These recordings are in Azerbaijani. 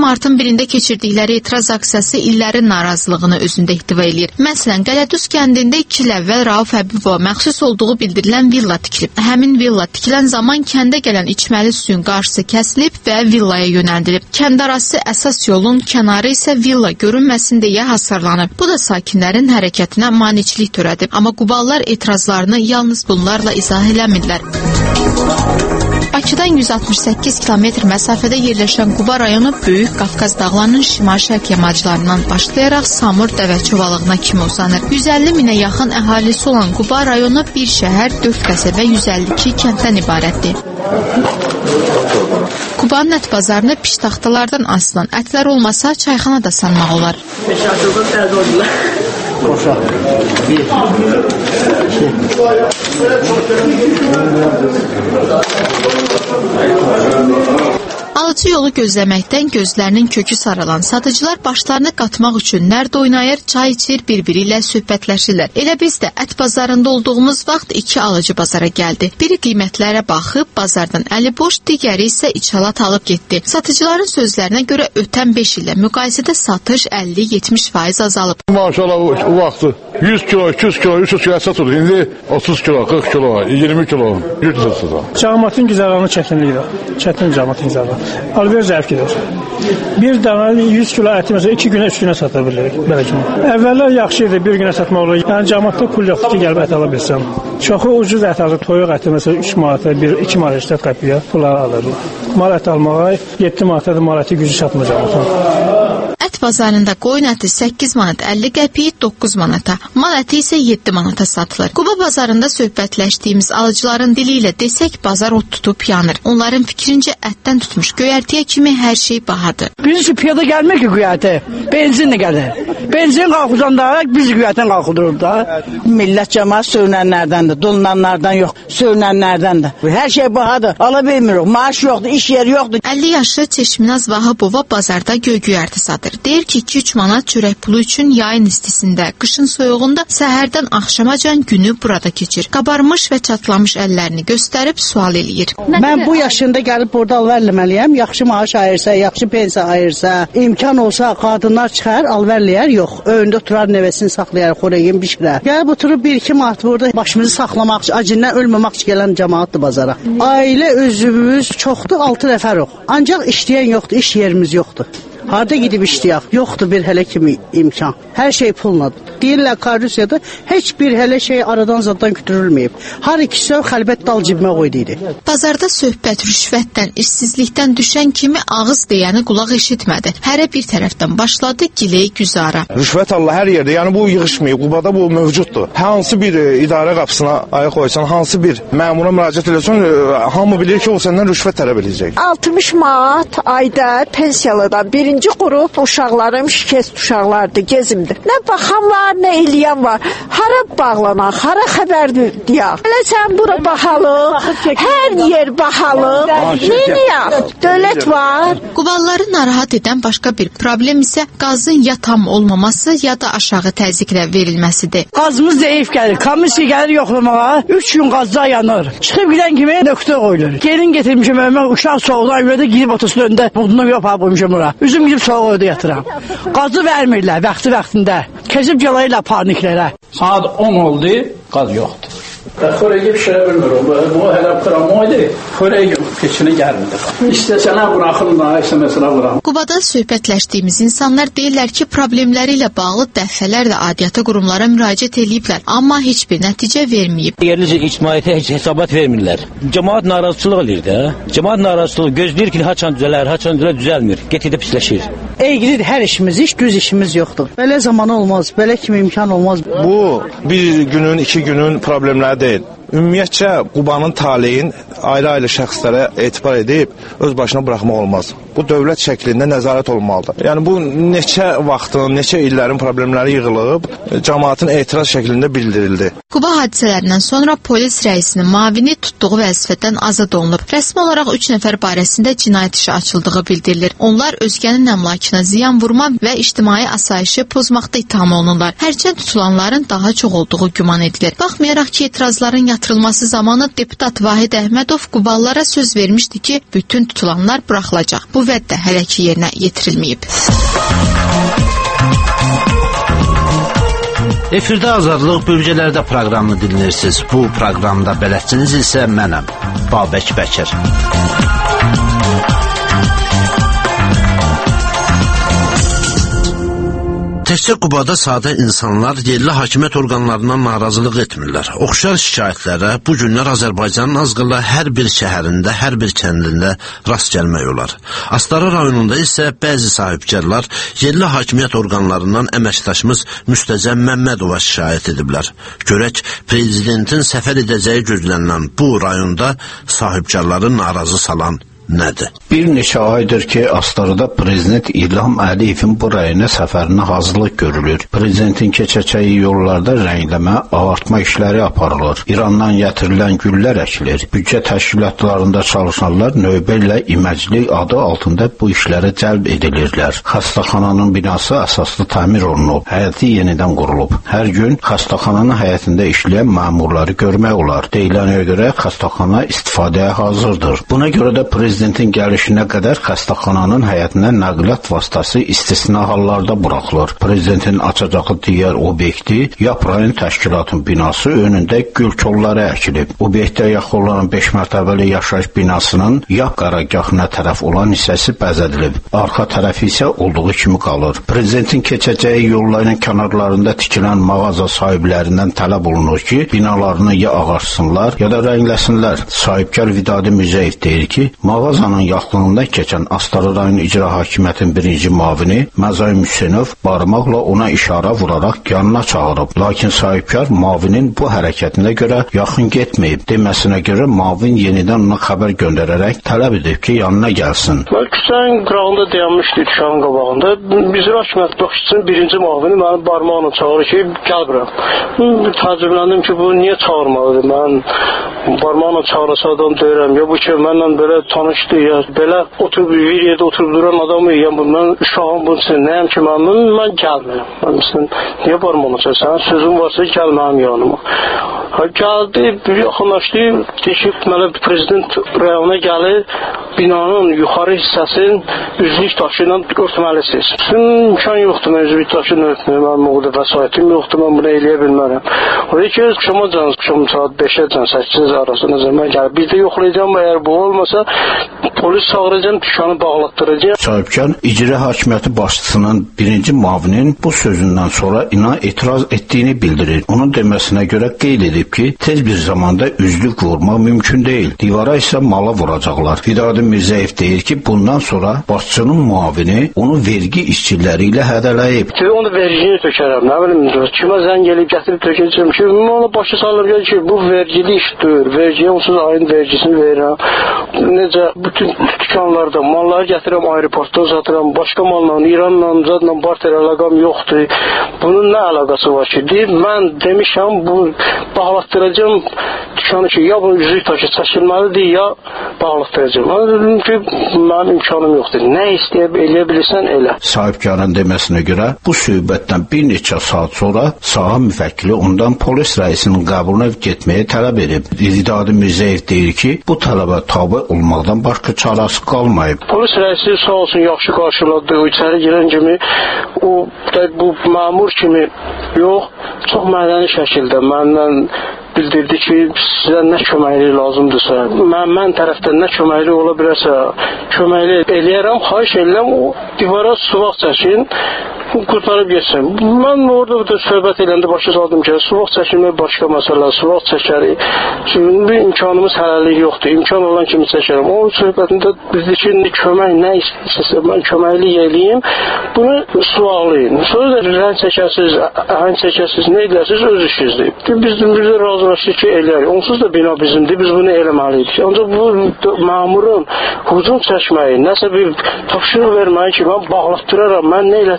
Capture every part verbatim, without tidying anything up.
martın birində keçirdikləri etiraz aksiyası illərin narazılığını özündə ihtiva edir. Məsələn, Qələdüz kəndində iki il əvvəl Rauf Həbibova məxsus olduğu bildirilən villa tikilib. Həmin villa tikilən zaman kəndə gələn içməli suyun qarşısı kəsilib və villaya yönəldilib. Kəndarası əsas yolun kənarı isə villa görünməsin deyə hasarlanıb. Bu da sakinlərin hərəkətinə maneçilik törədib. Amma Qubalılar etirazlarını yalnız bunlarla izah eləmirlər. Bakıdan yüz altmış səkkiz kilometr məsafədə yerləşən Quba rayonu Böyük Qafqaz dağlarının şimal-şərq yamaclarından başlayaraq Samur dəvə çovalığına kimi uzanır. yüz əlli minə yaxın əhalisi olan Quba rayonu bir şəhər, dörd qəsəbə, yüz əlli iki kənddən ibarətdir. Qubanın ət bazarını piştaxtalardan asılan ətlər olmasa çayxana da sanmaq olar. Koşa. Alıcı yolu gözləməkdən gözlərinin kökü saralan satıcılar başlarını qatmaq üçün nərd oynayır, çay içir, bir-biri ilə söhbətləşirlər. Elə biz də ət bazarında olduğumuz vaxt iki alıcı bazara gəldi. Biri qiymətlərə baxıb bazardan əli boş, digəri isə içalat alıb getdi. Satıcıların sözlərinə görə ötən beş illə müqayisədə satış əlli yetmiş faiz azalıb. Maşallah o vaxtı yüz kilo, iki yüz kilo, üç yüz kilo satılır. İndi otuz kilo, qırx kilo, iyirmi kilo satılır. Cəmaatın güzəranı çətinlikdir. Çətin cəmaatın güzəranı. Alver zəvkidir. Bir dənə yüz kilo əti məsələn iki günə, üç günə sata bilirik belə kimi. Əvvəllər yaxşı idi, bir günə satmaq olur. Yəni cəmaatda pul yoxdur ki, gəlib ət ala bilsən. Çoxu ucuz ət alır, toyuq əti məsələn üç manata, bir iki manat üstə qəpiyə pulları alırlar. Mal ət almağa yeddi manata mal əti gücü çatmır cəmaatın. Ət bazarında qoyun əti səkkiz manat əlli qəpik, doqquz manata, mal əti isə yeddi manata satılır. Quba bazarında söhbətləşdiyimiz alıcıların dili ilə desək, bazar od tutub yanır. Onların fikrincə ətdən tutmuş göyərtiyə kimi hər şey bahadır. Biz üçün piyada gəlmir ki göyərti, benzinlə gəlir. Benzin qalxıcanda biz göyərtdən qalxıdırıq da. Millət cəmaat sürünənlərdəndir, dolunanlardan yox, sürünənlərdəndir. Hər şey bahadır, ala bilmirik, maaş yoxdur, iş yeri yoxdur. əlli yaşlı Çeşminaz Vahabova bazarda göy göyərti satır. Deyir ki, iki üç manat çörək pulu üçün yayın istisində, qışın soyuğunda səhərdən axşamacan günü burada keçir. Qabarmış və çatlamış əllərini göstərib sual eləyir. Mən bu yaşında gəlib burada alverləməliyəm. Yaxşı maaş ayırsa, yaxşı pensiya ayırsa, imkan olsa qadınlar çıxar, alverləyər. Yox, önündə oturar, nəvəsini saxlayar, xorəyin bişirər. Gəlib oturub bir iki manat burada başımızı saxlamaq üçün, acından ölməmək üçün gələn cəmaatdır bazara. Ailə özümüz çoxdur, altı nəfərik. Ancaq işləyən yoxdur, iş yerimiz yoxdur. Harda gidib işləyək? Yoxdur bir hələ kimi imkan. Hər şey pulladır. Deyirlər Rusiyada heç bir hələ şey aradan zaddan götürülməyib. Hər ikisi xəlbət dal cibimə qoydu. Bazarda söhbət rüşvətdən, işsizlikdən düşən kimi ağız deyəni qulaq eşitmədi. Hərə bir tərəfdən başladı giley güzara. Rüşvət Allah hər yerdə, yəni bu yığışmayıb. Qubada bu mövcuddur. Hansı bir idarə qapısına ayaq qoysan, hansı bir məmura müraciət edirsən, hamı bilir ki, o səndən rüşvət tələb edəcək. altmış manat ayda pensiyalıdan birinci qrup uşaqlarım şikəst uşaqlardır, gezimdir. Nə baxan var, nə eləyən var. Hara bağlanan, hara xəbər deyək. Elə sən bura baxalı, hər yer baxalı. Neyəyək? Dövlət var. Qubalıları narahat edən başqa bir problem isə qazın ya tam olmaması, ya da aşağı təzyiqlə verilməsidir. Qazımız zəif gəlir, komissiya gəlir yoxlamağa, üç gün qazda yanır. Çıxıb gedən kimi nöqtə qoyulur. Gelin getirmişim, mən uşaq soğudan öyrədə gidib otursun öndə, bunu yopa qoymuşum bura. Üzüm gidib soğuq ödə yatıram. Qazı vermirlər vaxtı-vaxtında. Keçib gələrlər parniklərə. Saat on oldu, qaz yoxdur. Xörəyi pişirə bilmiyorum. Bu hələ qıramaydı. Xörəyi keçinə gəlmirdi. İstəsənə buraxın da, istəməsənə buraxın. Qubada söhbətləşdiyimiz insanlar deyirlər ki, problemləri ilə bağlı dəfələrlə adiyyata qurumlara müraciət ediblər, amma heç bir nəticə verməyib. Yerli ictimaiyyətə heç hesabat vermirlər. Cəmaət narazıçılıq edir də. Cəmaət narazıçılığı gözləyir ki, haçan düzələr, haçan düzələr düzəlmir. Get-gedə pisləşir. Eygidir hər işimiz, iş düz işimiz yoxdur. Belə zaman olmaz, belə kimi imkan olmaz. Bu bir günün, iki günün problemləri deyil. Ümumiyyətcə Qubanın taleyin ayrı-ayrı şəxslərə etibar edib öz başına buraxmaq olmaz. Bu dövlət şəklində nəzarət olmalıdır. Yəni bu neçə vaxtın, neçə illərin problemləri yığılıb, cəmaatın etiraz şəklində bildirildi. Quba hadisələrindən sonra polis rəisinin mavini tutduğu vəzifədən azad olunub. Rəsmi olaraq üç nəfər barəsində cinayət işi açıldığı bildirilir. Onlar özgənin əmlakına ziyan vurma və ictimai asayişi pozmaqda ittiham olunurlar. Hərçənd tutulanların daha çox olduğu güman edilir. Baxmayaraq ki, etirazların yatırılması zamanı deputat Vahid Əhmədov Qubalılara söz vermişdi ki, bütün tutulanlar buraxılacaq. Bu bu vəd də hələ ki yerinə yetirilməyib. Efirdə Azadlıq bölgələrdə proqramını dinləyirsiniz. Bu proqramda bələdçiniz isə mənəm, Babək Bəkir. Təkcə Qubada sadə insanlar yerli hakimiyyət orqanlarından narazılıq etmirlər. Oxşar şikayətlərə bu günlər Azərbaycanın az qala hər bir şəhərində, hər bir kəndində rast gəlmək olar. Astara rayonunda isə bəzi sahibkarlar yerli hakimiyyət orqanlarından əməkdaşımız Müstəcəm Məmmədova şikayət ediblər. Görək, prezidentin səfər edəcəyi gözlənilən bu rayonda sahibkarları narazı salan nədir? Bir neçə aydır ki, Astarada Prezident İlham Əliyevin bu rayona səfərinə hazırlıq görülür. Prezidentin keçəcəyi yollarda rəngləmə, ağartma işləri aparılır. İrandan gətirilən güllər əkilir. Büdcə təşkilatlarında çalışanlar növbə ilə iməclik adı altında bu işlərə cəlb edilirlər. Xəstəxananın binası əsaslı təmir olunub, həyəti yenidən qurulub. Hər gün xəstəxananın həyətində işləyən məmurları görmək olar. Deyilənə görə xəstəxana istifadəyə hazırdır. Buna görə də Prezident Prezidentin gəlişinə qədər xəstəxananın həyətinə nəqliyyat vasitəsi istisna hallarda buraxılır. Prezidentin açacağı digər obyekti Yap rayon təşkilatın binası önündə gül kolları əkilib. Obyektə yaxın olan beş mərtəbəli yaşayış binasının Yap qarargahına tərəf olan hissəsi bəzədilib. Arxa tərəfi isə olduğu kimi qalır. Prezidentin keçəcəyi yolların kənarlarında tikilən mağaza sahiblərindən tələb olunur ki, binalarını ya ağarsınlar, ya da rəngləsinlər. Sahibkar Vidadi Müzəyev deyir ki, mağazanın yaxınlığında keçən Astara rayon icra hakimiyyətinin birinci mavini Məzay Müsənov barmaqla ona işarə vuraraq yanına çağırıb. Lakin sahibkar mavinin bu hərəkətinə görə yaxın getməyib. Deməsinə görə mavin yenidən ona xəbər göndərərək tələb edib ki, yanına gəlsin. Mən küçənin qırağında dayanmışdı dükkanın qabağında. Bizim hakimiyyət başçısının birinci mavini mənim barmağına çağırır ki, gəl bura. Təəccübləndim ki, bu niyə çağırmalıdır? Mən barmağına çağırsa adam deyirəm. Ya bu ki, mənlə belə tanışdı ya, belə oturub bir yerdə oturub duran adamı, ya mən uşağım bunun üçün nəyəm ki, mən, mən gəlmirəm. Mən mislim, niyə barmağına çağırsan? Sözüm varsa gəl mənim yanıma. Ha, gəldi, bir yaxınlaşdı, deşib mənə prezident rayona gəlir, binanın yuxarı hissəsinin üzlük daşı ilə örtməlisiniz. Sizin imkan yoxdur, mən üzlük daşı ilə örtməyəm, mənim o qədər vəsaitim yoxdur, mən bunu eləyə bilmərəm. O deyir ki, axşama can, axşam saat beşə can, səkkiz arasında zaman gəlir. Biz də yoxlayacağım, əgər bu olmasa, polis çağıracağım, dükkanı bağlatdıracağım. Sahibkar icra hakimiyyəti başçısının birinci mavinin bu sözündən sonra ina etiraz etdiyini bildirir. Onun deməsinə görə qeyd edib ki, tez bir zamanda üzlük vurmaq mümkün deyil. Divara isə mala vuracaqlar. Vidadi Mirzəyev deyir ki, bundan sonra başçının muavini onu vergi işçiləri ilə hədələyib. Onu vergini tökərəm, nə bilim, kimə zəng elib gətirib tökəcəm ki, ona başı salır ki, bu vergili işdir, vergiyə onsuz ayın vergisini verirəm. Necə bütün dükkanlarda malları gətirəm, aeroportdan satıram, başqa malla, İranla, zadla barter əlaqam yoxdur. Bunun nə əlaqası var ki? Deyir, mən demişəm, bu bağlatdıracağım dükkanı ki, ya bu üzlük taşı çəkilməlidir, ya bağlatdıracağım. Mən dedim ki, mənim imkanım yoxdur. Nə istəyib, eləyə bilirsən, elə. Sahibkarın deməsinə görə, bu söhbətdən bir neçə saat sonra saha müvəkkili ondan polis rəisinin qəbuluna getməyə tələb edib. Vidadi Mirzəyev deyir ki, bu tələbə tabi olmaqdan başqa çarəsi qalmayıb. Polis rəisi sağ olsun yaxşı qarşıladı. O içəri girən kimi, o bu məmur kimi yox, çox mədəni şəkildə məndən bildirdi ki, sizə nə köməklik lazımdırsa, mən, mən tərəfdən nə köməklik ola bilərsə, köməklik eləyərəm, xahiş edirəm, o divara suvaq çəkin, qurtarıb geçsin. Mən orada da söhbət eləndə başa saldım ki, suvaq çəkilmək başqa məsələ, suvaq çəkərik. Çünki bir imkanımız hələlik yoxdur, imkan olan kimi çəkərəm. O söhbətində bizdə ki, kömək nə istəyirsə, mən köməklik eləyim, bunu suvaqlayın. Sonra da rəng çəkəsiz, əhəng çəkəsiz, nə edəsiz, öz işinizdir. Biz bizdə razılaşdıq ki, eləyək. Onsuz da bina bizimdir, biz bunu eləməliydik. Ancaq bu məmurun hücum çəkməyi, nəsə bir tapşırıq verməyi ki, mən bağlatdıraram, mən nə elətdirəm, bu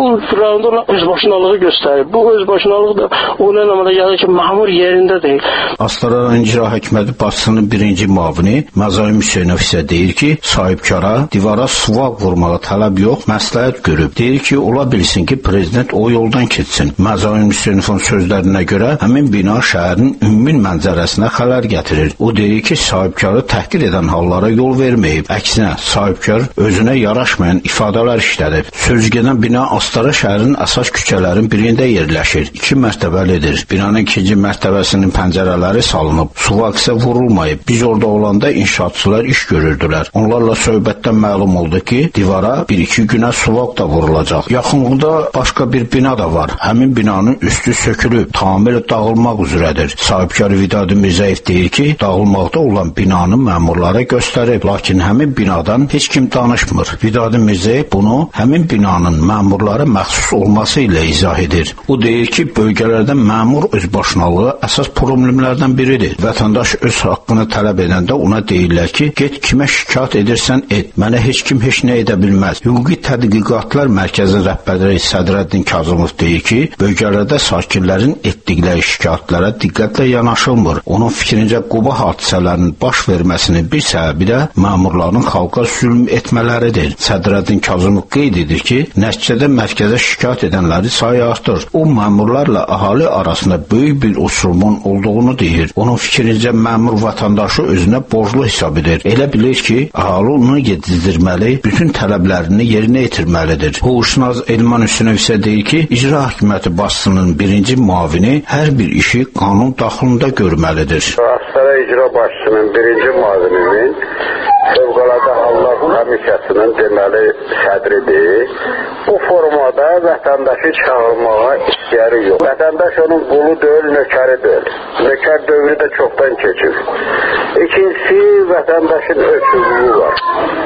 rayonda özbaşınalığı göstərir. Bu özbaşınalıq da onun anlamına gəlir ki, məmur yerində deyil. Astara rayon İcra Hakimiyyəti başçısının birinci müavini Məzaim Hüseynov isə deyir ki, sahibkara divara suvaq vurmağa tələb yox, məsləhət görüb. Deyir ki, ola bilsin ki, prezident o yoldan keçsin. Məzaim Hüseynovun sözlərinə görə həmin bina şəhərin ümumi mənzərəsinə xələl gətirir. O deyir ki, sahibkarı təhqir edən hallara yol verməyib. Əksinə, sahibkar özünə yaraşmayan ifadələr işlədib. Sözgedən bina Astara şəhərin əsas küçələrin birində yerləşir. İki mərtəbəlidir. Binanın ikinci mərtəbəsinin pəncərələri salınıb. Suvaq isə vurulmayıb. Biz orada olanda inşaatçılar iş görürdülər. Onlarla söhbətdən məlum oldu ki, divara bir-iki günə suvaq da vurulacaq. Yaxınlıqda başqa bir bina da var. Həmin binanın üstü sökülüb, tamamilə dağılmaq üzrədir. Sahibkar Vidadi Mirzəyev deyir ki, dağılmaqda olan binanı məmurlara göstərib, lakin həmin binadan heç kim danışmır. Vidadi Mirzəyev bunu həmin binanın məmurlara məxsus olması ilə izah edir. O deyir ki, bölgələrdə məmur özbaşınalığı əsas problemlərdən biridir. Vətəndaş öz haqqını tələb edəndə ona deyirlər ki, get kimə şikayət edirsən et, mənə heç kim heç nə edə bilməz. Hüquqi Tədqiqatlar Mərkəzinin rəhbəri Sədrəddin Kazımov deyir ki, bölgələrdə sakinlərin etdikləri şikayətlərə diqqətlə yanaşılmır. Onun fikrincə Quba hadisələrinin baş verməsinin bir səbəbi də məmurların xalqa zülm etmələridir. Sədrəddin Kazımov qeyd edir ki, nəticədə mərkəzə şikayət edənləri sayı artır. O, məmurlarla əhali arasında böyük bir uçurumun olduğunu deyir. Onun fikrincə məmur vətəndaşı özünə borclu hesab edir. Elə bilir ki, əhali onu yedizdirməli, bütün tələblərini yerinə yetirməlidir. Huşnaz Elman Hüseynov isə deyir ki, İcra Hakimiyyəti başçısının birinci müavini hər bir işi qanun daxilində görməlidir. Astara İcra Başçısının birinci müavininin Fövqəladə Hallar Komissiyasının deməli sədridir. Bu formada vətəndaşı çağırmağa istəyəri yox. Vətəndaş onun qulu deyil, nökəri deyil. Nökər dövrü də çoxdan keçir. İkincisi, vətəndaşın öz hüququ var.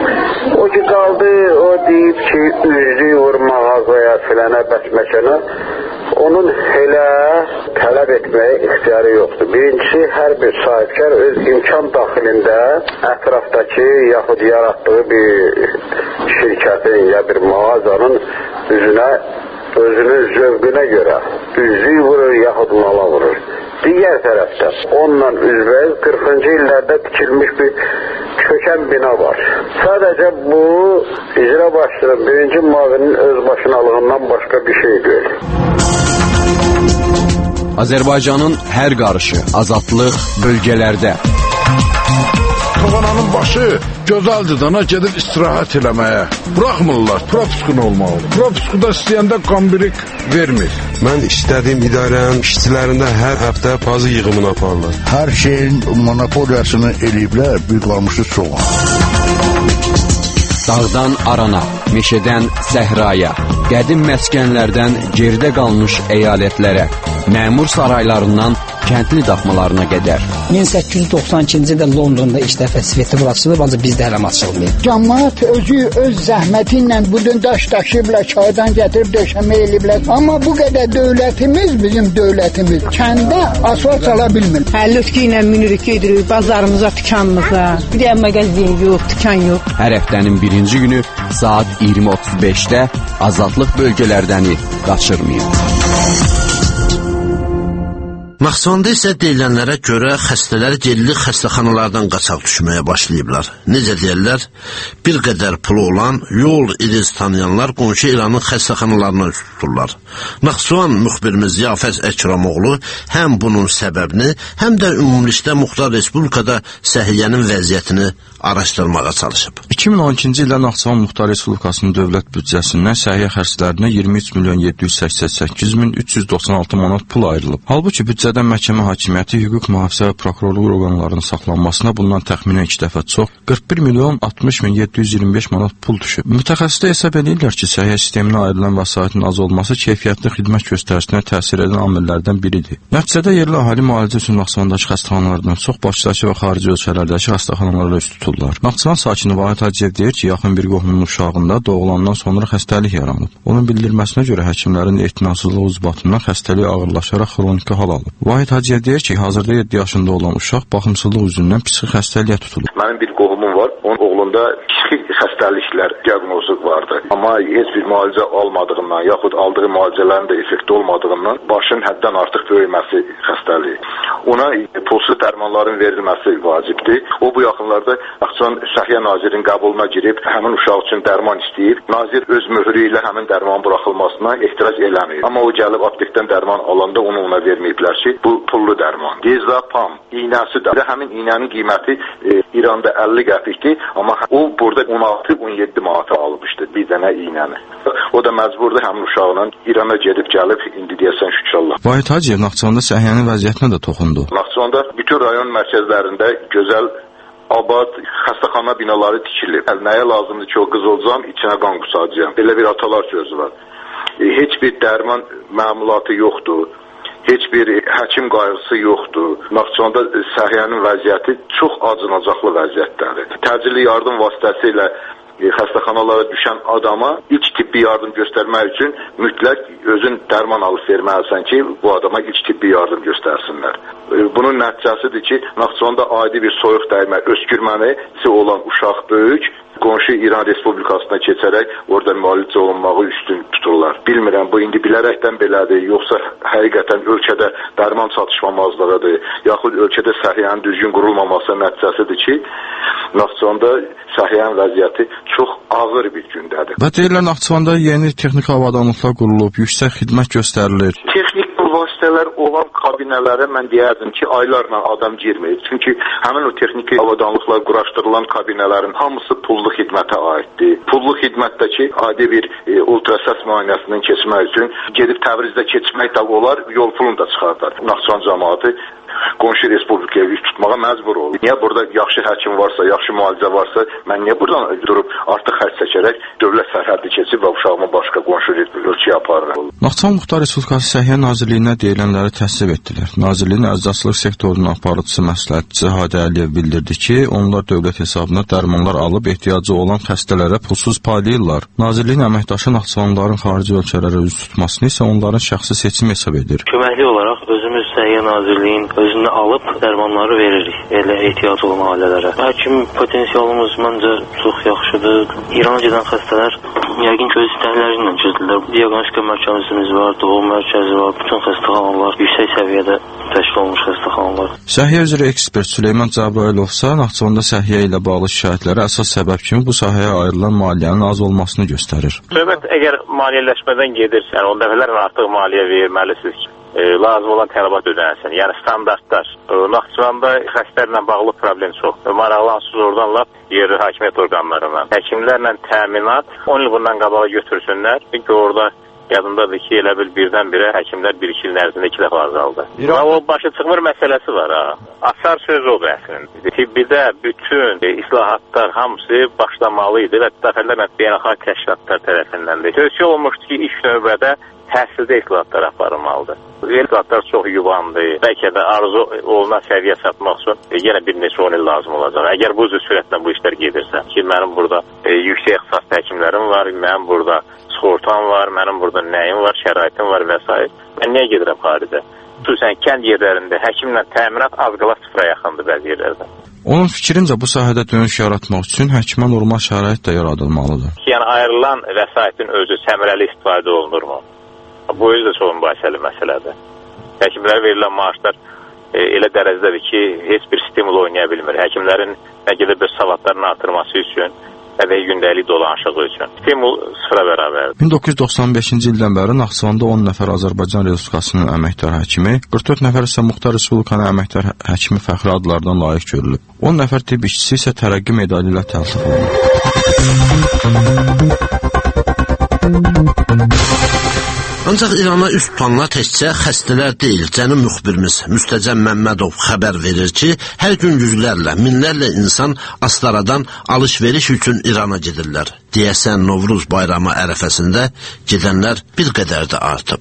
O ki qaldı, o deyib ki, üzlü vurmağa qoya filənə bəsməkənə, onun elə tələb etməyə ixtiyarı yoxdur. Birincisi, hər bir sahibkar öz imkan daxilində ətrafdakı yaxud yaratdığı bir şirkətin ya bir mağazanın üzünə, özünün zövqünə görə üzlü vurur yaxud mala vurur. Digər tərəfdə onunla üzbəyiz qırxıncı illərdə tikilmiş bir kökən bina var. Sadəcə bu icra başçısının birinci müavinin özbaşınalığından başqa bir şey deyil. Azərbaycanın hər qarışı, azadlıq bölgələrdə. Kovananın başı gözəldir dana gedib istirahət eləməyə. Buraxmırlar, propiskun olmalı. Propiskuda istəyəndə qambirik vermir. Mən işlədiyim idarənin işçilərində hər həftə pazı yığımını aparırlar. Hər şeyin monopoliyasını eləyiblər, bir qalmışı çox. Dağdan arana, meşədən səhraya, qədim məskənlərdən geridə qalmış əyalətlərə, məmur saraylarından kəndli daxmalarına qədər. min səkkiz yüz doxsan ikinci ildə Londonda ilk dəfə svetofor açılıb, ancaq bizdə hələ açılmayıb. Cəmaət özü öz zəhməti ilə bu gün daş daşıyıblar, çaydan gətirib döşəmə eləyiblər. Amma bu qədər dövlətimiz, bizim dövlətimiz kəndə asfalt sala bilmir. Həllütkü ilə minirik, gedirik bazarımıza, dükanımıza. Bir də mağazin yox, dükan yox. Hər həftənin birinci günü saat iyirmi otuz beşdə azadlıq bölgələrdəni qaçırmayın. Naxçıvanda isə deyilənlərə görə xəstələr yerli xəstəxanalardan qaçaq düşməyə başlayıblar. Necə deyirlər, bir qədər pulu olan, yol iriz tanıyanlar qonşu İranın xəstəxanalarına üst tuturlar. Naxçıvan müxbirimiz Yafəz Əkramoğlu həm bunun səbəbini, həm də ümumilikdə Muxtar Respublikada səhiyyənin vəziyyətini araşdırmağa çalışıb. iki min on ikinci ildə Naxçıvan Muxtar Respublikasının dövlət büdcəsindən səhiyyə xərclərinə iyirmi üç milyon yeddi yüz səksən səkkiz min üç yüz doxsan altı manat pul ayrılıb. Halbuki büdcədən məhkəmə hakimiyyəti, hüquq mühafizə və prokurorluq orqanlarının saxlanmasına bundan təxminən iki dəfə çox qırx bir milyon altmış min yeddi yüz iyirmi beş manat pul düşüb. Mütəxəssislər hesab edirlər ki, səhiyyə sisteminə ayrılan vəsaitin az olması keyfiyyətli xidmət göstərisinə təsir edən amillərdən biridir. Nəticədə yerli əhali müalicə üçün Naxçıvandakı xəstəxanalardan çox Bakıdakı və xarici ölkələrdəki xəstəxanalara üst tuturlar. Naxçıvan sakini Vahid Hacıyev deyir ki, yaxın bir qohumunun uşağında doğulandan sonra xəstəlik yaranıb. Onun bildirməsinə görə həkimlərin etinasızlığı ucbatından xəstəlik ağırlaşaraq xroniki hal alıb. Vahid Hacıyev deyir ki, hazırda yeddi yaşında olan uşaq baxımsızlıq üzündən psixi xəstəliyə tutulub. Mənim bir qohumum var, onun oğlunda psixi xəstəliklər diaqnozu vardı. Amma heç bir müalicə almadığından, yaxud aldığı müalicələrin də effekti olmadığından başın həddən artıq böyüməsi xəstəliyi. Ona pulsuz dərmanların verilməsi vacibdir. O bu yaxınlarda Naxçıvan Səhiyyə Nazirinin qəbuluna girib həmin uşaq üçün dərman istəyib. Nazir öz möhrü ilə həmin dərmanın buraxılmasına etiraz eləmir. Amma o gəlib aptekdən dərman alanda onu ona verməyiblər ki, bu pullu dərman. Dizapam iynəsi də həmin iynənin qiyməti e, İranda əlli qəpikdir, amma o burada on altı on yeddi manata almışdı bir dənə iynəni. O da məcburdur həmin uşaqla İrana gedib gəlib indi deyəsən şükür Allah. Vahid Hacıyev Naxçıvanda səhiyyənin vəziyyətinə də toxundu. Naxçıvanda bütün rayon mərkəzlərində gözəl abad xəstəxana binaları tikilib. Nəyə lazımdır ki, o qız olacağım, içinə qan qusacağım. Belə bir atalar sözü var. E, heç bir dərman məmulatı yoxdur. Heç bir həkim qayğısı yoxdur. Naxçıvanda səhiyyənin vəziyyəti çox acınacaqlı vəziyyətdədir. Təcili yardım vasitəsilə xəstəxanalara düşən adama ilk tibbi yardım göstərmək üçün mütləq özün dərman alıb verməlisən ki, bu adama ilk tibbi yardım göstərsinlər. Bunun nəticəsidir ki, Naxçıvanda adi bir soyuq dəymə, öskürməsi olan uşaq böyük, qonşu İran Respublikasına keçərək orada müalicə olunmağı üstün tuturlar. Bilmirəm, bu indi bilərəkdən belədir, yoxsa həqiqətən ölkədə dərman çatışmamazlığıdır, yaxud ölkədə səhiyyənin düzgün qurulmaması nəticəsidir ki, Naxçıvanda səhiyyənin vəziyyəti çox ağır bir gündədir. Və deyirlər, Naxçıvanda yeni texniki avadanlıqlar qurulub, yüksək xidmət göstərilir. Texnik vasitələr olan kabinələrə mən deyərdim ki, aylarla adam girmir. Çünki həmin o texniki avadanlıqlar quraşdırılan kabinələrin hamısı pullu xidmətə aiddir. Pullu xidmətdəki adi bir e, ultrasəs müayinəsindən keçmək üçün gedib Təbrizdə keçmək də olar, yol pulunu da çıxardar. Naxçıvan cəmaatı qonşu respublikaya üst tutmağa məcbur olur. Niyə burada yaxşı həkim varsa, yaxşı müalicə varsa, mən niyə buradan durub artıq xərc çəkərək dövlət sərhəddi keçib və uşağımı başqa qonşu ölkəyə aparıram? Naxçıvan Muxtar Respublikası Səhiyyə Nazirliyinə deyilənləri təsdiq etdilər. Nazirliyin əczaçılıq sektorunun aparıcısı məsləhətçisi Hadi Əliyev bildirdi ki, onlar dövlət hesabına dərmanlar alıb ehtiyacı olan xəstələrə pulsuz paylayırlar. Nazirliyin əməkdaşı Naxçıvanlıların xarici ölkələrə üz tutmasını isə onların şəxsi seçim hesab edir. Köməkli olaraq özümüz Səhiyyə Nazirliyin özünə alıb dərmanları veririk elə ehtiyac olan ailələrə. Həkim potensialımız məncə çox yaxşıdır. İrana gedən xəstələr yəqin ki, öz istəkləri ilə gedirlər. Diaqnostika mərkəzimiz var, doğum mərkəzi var, bütün xəstəxanalar yüksək səviyyədə təşkil olunmuş xəstəxanalar. Səhiyyə üzrə ekspert Süleyman Cəbrayılov isə Naxçıvanda səhiyyə ilə bağlı şikayətlərə əsas səbəb kimi bu sahəyə ayrılan maliyyənin az olmasını göstərir. Söhbət əgər maliyyələşmədən gedirsə, yəni o dəfələrlə artıq maliyyə verməlisiniz ki, e, lazım olan tələbat ödənəsin. Yəni standartlar. E, Naxçıvanda xəstələrlə bağlı problem çox. E, maraqlansız oradan lap yerli hakimiyyət orqanlarından. Həkimlərlə təminat on il bundan qabağa götürsünlər. Çünki orada yadımdadır ki, elə bil birdən-birə həkimlər bir iki ilin ərzində iki dəfə azaldı. İran... O başı çıxmır məsələsi var ha. Asar söz odur əslində. Tibbidə bütün e, islahatlar hamısı başlamalı idi və dəfələrlə beynəlxalq təşkilatlar tərəfindəndir. Tövsiyə olmuşdu ki, ilk növbədə təhsildə islahatlar aparılmalıdır. İslahatlar çox yuvandır. Bəlkə də arzu olunan səviyyə çatmaq üçün e, yenə bir neçə on il lazım olacaq. Əgər bu cür sürətlə bu işlər gedirsə ki, mənim burada e, yüksək ixtisaslı həkimlərim var, mənim burada sığortam var, mənim burada nəyim var, şəraitim var və s. Mən niyə gedirəm xaricə? Xüsusən kənd yerlərində həkimlə təminat az qala sıfıra yaxındır bəzi yerlərdə. Onun fikrincə bu sahədə dönüş yaratmaq üçün həkimə normal şərait də yaradılmalıdır. Yəni ayrılan vəsaitin özü səmərəli istifadə olunurmu? Bu özü də çox mübahisəli məsələdir. Həkimlərə verilən maaşlar e, elə dərəcədədir ki, heç bir stimul oynaya bilmir. Həkimlərin nə qədər bir savadlarını artırması üçün və və gündəlik dolanışığı üçün. Stimul sıfıra bərabərdir. min doqquz yüz doxsan beşinci ildən bəri Naxçıvanda on nəfər Azərbaycan Respublikasının əməkdar həkimi, qırx dörd nəfər isə Muxtar Respublikanın əməkdar həkimi fəxri adlardan layiq görülüb. on nəfər tibb işçisi isə tərəqqi medalı ilə təltif olunub. Ancaq İrana üst tutanlar təkcə xəstələr deyil. Cənub müxbirimiz Müstəcəm Məmmədov xəbər verir ki, hər gün yüzlərlə, minlərlə insan Astaradan alış-veriş üçün İrana gedirlər. Deyəsən Novruz bayramı ərəfəsində gedənlər bir qədər də artıb.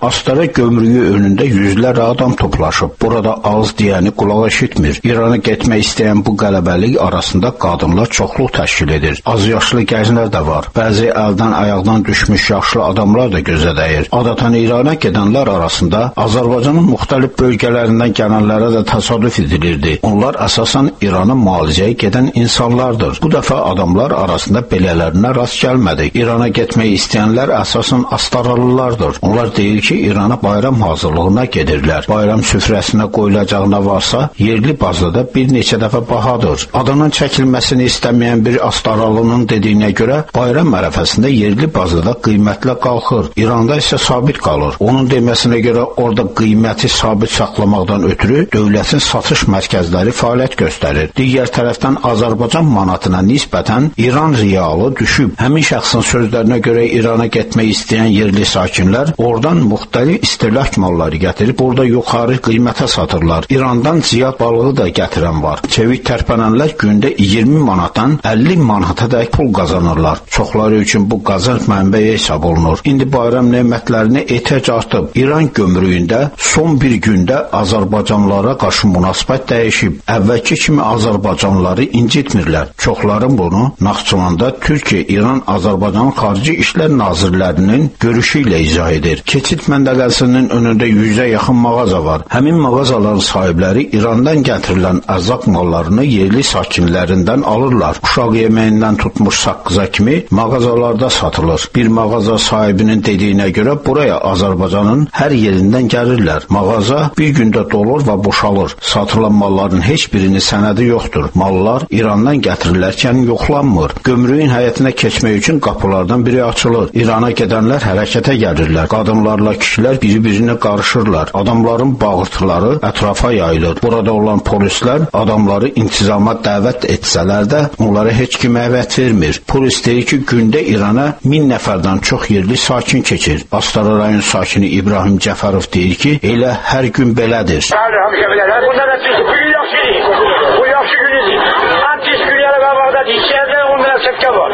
Astara gömrüyü önündə yüzlərlə adam toplaşıb. Burada ağız deyəni qulaq eşitmir. İrana getmək istəyən bu qələbəlik arasında qadınlar çoxluq təşkil edir. Az yaşlı gənclər də var. Bəzi əldən ayaqdan düşmüş yaşlı adamlar da gözə dəyir. Adətən İrana gedənlər arasında Azərbaycanın müxtəlif bölgələrindən gələnlərə də təsadüf edilirdi. Onlar əsasən İrana müalicəyə gedən insanlardır. Bu dəfə adamlar arasında belələrinə rast gəlmədi. İrana getmək istəyənlər əsasən Astaralılardır. Onlar deyir ki, İrana bayram hazırlığına gedirlər. Bayram süfrəsinə qoyulacaq nə varsa, yerli bazada bir neçə dəfə bahadır. Adının çəkilməsini istəməyən bir Astaralının dediyinə görə, bayram ərəfəsində yerli bazada qiymətlə qalxır. İranda isə sabit qalır. Onun deməsinə görə orada qiyməti sabit saxlamaqdan ötürü dövlətin satış mərkəzləri fəaliyyət göstərir. Digər tərəfdən Azərbaycan manatına nisbətən İran riyalı düşüb. Həmin şəxsin sözlərinə görə İrana getmək istəyən yerli sakinlər oradan müxtəlif istehlak malları gətirib burada yuxarı qiymətə satırlar. İrandan ziyad balığı da gətirən var. Çevik tərpənənlər gündə iyirmi manatdan əlli manata dək pul qazanırlar. Çoxları üçün bu qazanc mənbəyi hesab olunur. İndi bayram nemətlərinə ehtiyac artıb. İran gömrüyündə son bir gündə Azərbaycanlılara qarşı münasibət dəyişib. Əvvəlki kimi Azərbaycanlıları incitmirlər. Çoxları bunu Naxçıvanda Türkiyə-İran Azərbaycan Xarici İşlər Nazirlərinin görüşü ilə izah edir. Keçid məntəqəsinin önündə yüzə yaxın mağaza var. Həmin mağazaların sahibləri İrandan gətirilən ərzaq mallarını yerli sakinlərindən alırlar. Uşaq yeməyindən tutmuş saqqıza kimi mağazalarda satılır. Bir mağaza sahibinin dediyinə görə buraya Azərbaycanın hər yerindən gəlirlər. Mağaza bir gündə dolur və boşalır. Satılan malların heç birinin sənədi yoxdur. Mallar İrandan gətirilərkən yoxlanmır. Gömrüyün həyətinə keçmək üçün qapılardan biri açılır. İrana gedənlər hərəkətə gəlirlər. Qadınlarla kişilər bir-birinə qarışırlar. Adamların bağırtıları ətrafa yayılır. Burada olan polislər adamları intizama dəvət etsələr də onlara heç kim əvət vermir. Polis deyir ki, gündə İrana min nəfərdən çox yerli sakin keçir. Astara rayon sakini İbrahim Cəfərov deyir ki, elə hər gün belədir. Bəli, həmişə belədir. Bunlar da pis, bugün yaxşı deyil. Bu yaxşı günüdür. Ən pis günləri qabaqdadır. İçəridə on dənə çəkkə var.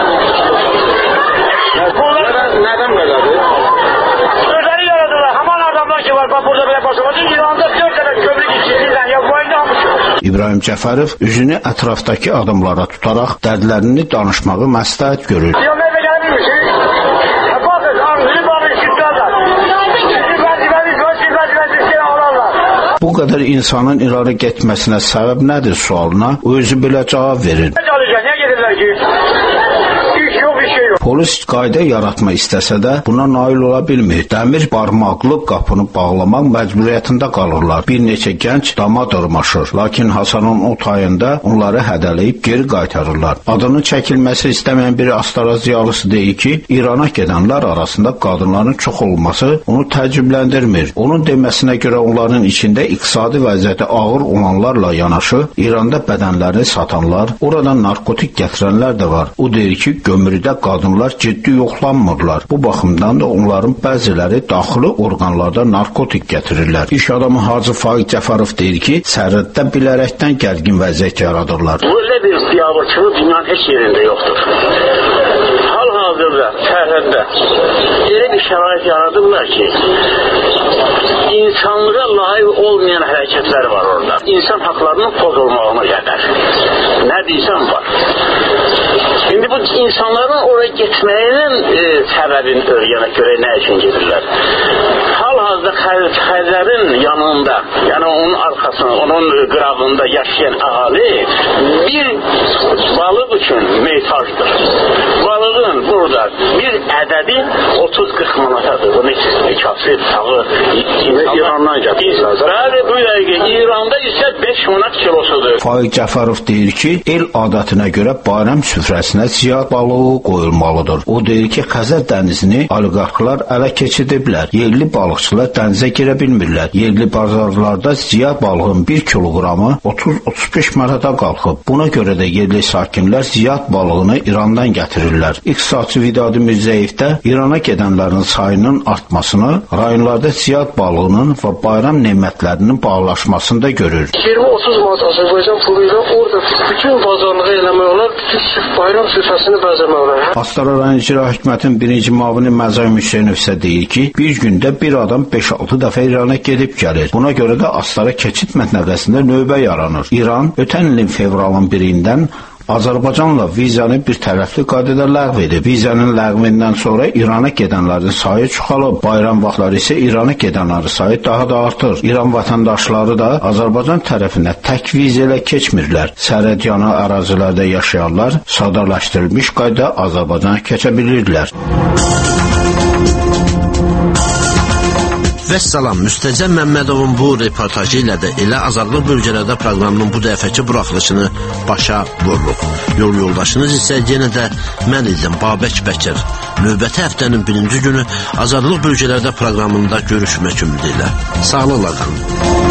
Bunlar nədən belədir? Özləri yaradırlar. Haman adamlar ki var, burada belə başlamacı. İranda dörd dənə kömrük içindirlər. Ya bu ayında almışıq. İbrahim Cəfərov üzünü ətrafdakı adamlara tutaraq dərdlərini danışmağı məsləhət görür. Ya mən də gələ bilmişik. Baxın, anlayın, baxın, şükrarlar. Bu qədər insanın İrana getməsinə səbəb nədir sualına o özü belə cavab verir. Nə çalışacaq, nə gedirlər ki? İş yox, bir şey yox. Polis qayda yaratma istəsə də buna nail ola bilmir. Dəmir barmaqlı qapını bağlamaq məcburiyyətində qalırlar. Bir neçə gənc dama dırmaşır. Lakin Hasanın o tayında onları hədələyib geri qaytarırlar. Adını çəkilməsi istəməyən bir Astara ziyalısı deyir ki, İrana gedənlər arasında qadınların çox olması onu təəccübləndirmir. Onun deməsinə görə onların içində iqtisadi vəziyyəti ağır olanlarla yanaşı İranda bədənlərini satanlar, oradan narkotik gətirənlər də var. O deyir ki, gömrüdə qadınlar ciddi yoxlanmırlar. Bu baxımdan da onların bəziləri daxili orqanlarda narkotik gətirirlər. İş adamı Hacı Faiq Cəfərov deyir ki, sərhəddə bilərəkdən gərgin vəziyyət yaradırlar. Böyle bir biabırçılık dünyanın heç yerində yoxdur. Hal-hazırda sərhəddə elə bir şərait yaradırlar ki, insanlığa layiq olmayan hərəkətlər var orada. İnsan haqlarının pozulmağına qədər. Nə deyirsən var. Şimdi bu insanların oraya getməyinin e, səbəbini öyrənə görə nə üçün gedirlər? Hal-hazırda Xəzərin yanında, yəni onun arxasında, onun qırağında yaşayan ahali bir balıq üçün meytajdır. Balığın burada bir ədədi otuz qırx manatadır. Bu ne kasıb, tağı, İrandan gətirirlər. Bəli, bu dəqiqə İranda isə beş manat kilosudur. Faiq Cəfərov deyir ki, el adətinə görə bayram süfrəsinə ziyad balığı qoyulmalıdır. O deyir ki, Xəzər dənizini oliqarxlar ələ keçidiblər. Yerli balıqçılar dənizə girə bilmirlər. Yerli bazarlarda ziyad balığın bir kiloqramı otuz otuz beş manata qalxıb. Buna görə də yerli sakinlər ziyad balığını İrandan gətirirlər. İqtisadçı Vidadi Mirzəyev Mirzəyevdə İrana gedənlərin sayının artmasını, rayonlarda siyat balığının və bayram nemətlərinin bağlaşmasında görür. iyirmi otuz manat Azərbaycan pulu ilə orada bütün bazarlığı eləmək olar, bütün bayram süfrəsini bəzəmək olar. Astara rayon icra hökumətinin birinci müavini Məzəm Hüseynov isə deyir ki, bir gündə bir adam beş altı dəfə İrana gedib gəlir. Buna görə də Astara keçid məntəqəsində növbə yaranır. İran ötən ilin fevralın birindən Azərbaycanla vizanı bir tərəfli qaydada ləğv edib. Vizanın ləğvindən sonra İrana gedənlərin sayı çoxalıb. Bayram vaxtları isə İrana gedənlərin sayı daha da artır. İran vətəndaşları da Azərbaycan tərəfinə tək viza ilə keçmirlər. Sərhədyanı ərazilərdə yaşayanlar sadarlaşdırılmış qayda Azərbaycana keçə bilirlər. Vəssalam, Müstəcə Məmmədovun bu reportajı ilə də elə azadlıq bölgələrdə proqramının bu dəfəki buraxılışını başa vururuq. Yol yoldaşınız isə yenə də mən idim, Babək Bəkir. Növbəti həftənin birinci günü azadlıq bölgələrdə proqramında görüşmək ümidi ilə. Sağlıqla qalın.